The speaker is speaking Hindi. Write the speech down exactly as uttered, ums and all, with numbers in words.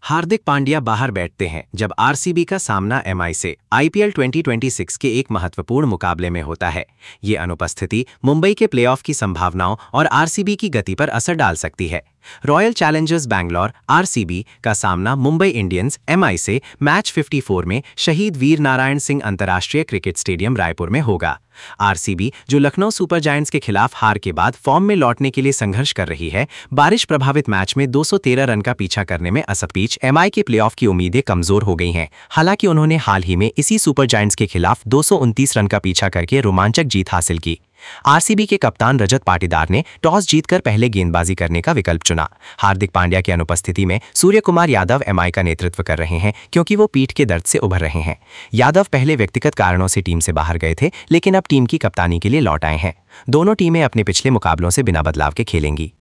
हार्दिक पांड्या बाहर बैठते हैं जब आरसीबी का सामना एमआई से आईपीएल ट्वेंटी ट्वेंटी सिक्स के एक महत्वपूर्ण मुकाबले में होता है। ये अनुपस्थिति मुंबई के प्लेऑफ की संभावनाओं और आरसीबी की गति पर असर डाल सकती है। रॉयल चैलेंजर्स बैंगलोर आरसीबी का सामना मुंबई इंडियंस एमआई से मैच चौवन में शहीद वीर नारायण सिंह अंतर्राष्ट्रीय क्रिकेट स्टेडियम रायपुर में होगा। आरसीबी, जो लखनऊ सुपर जायंट्स के खिलाफ हार के बाद फॉर्म में लौटने के लिए संघर्ष कर रही है, बारिश प्रभावित मैच में दो सौ तेरह रन का पीछा करने में असफल। एमआई के प्लेऑफ की उम्मीदें कमजोर हो गई हैं। हालांकि उन्होंने हाल ही में इसी सुपर जायंट्स के खिलाफ दो सौ उनतीस रन का पीछा करके रोमांचक जीत हासिल की। आरसीबी के कप्तान रजत पाटीदार ने टॉस जीतकर पहले गेंदबाजी करने का विकल्प चुना। हार्दिक पांड्या की अनुपस्थिति में सूर्यकुमार यादव एमआई का नेतृत्व कर रहे हैं, क्योंकि वो पीठ के दर्द से उभर रहे हैं। यादव पहले व्यक्तिगत कारणों से टीम से बाहर गए थे, लेकिन अब टीम की कप्तानी के लिए लौट आए हैं। दोनों टीमें अपने पिछले मुकाबलों से बिना बदलाव के खेलेंगी।